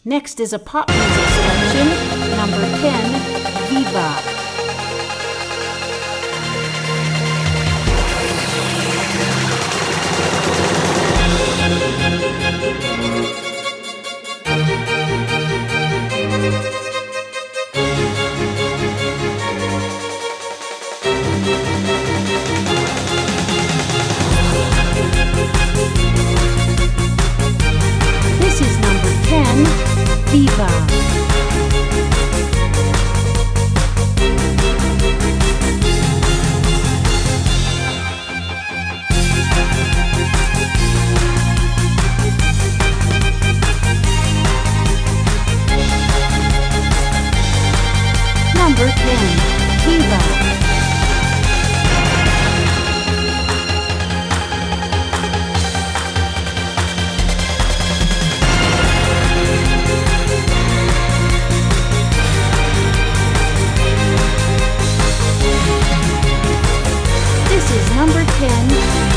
Next is a pop music selection, number 10, Viva. This is number 10, Viva. Number 10, Viva. This is number 10,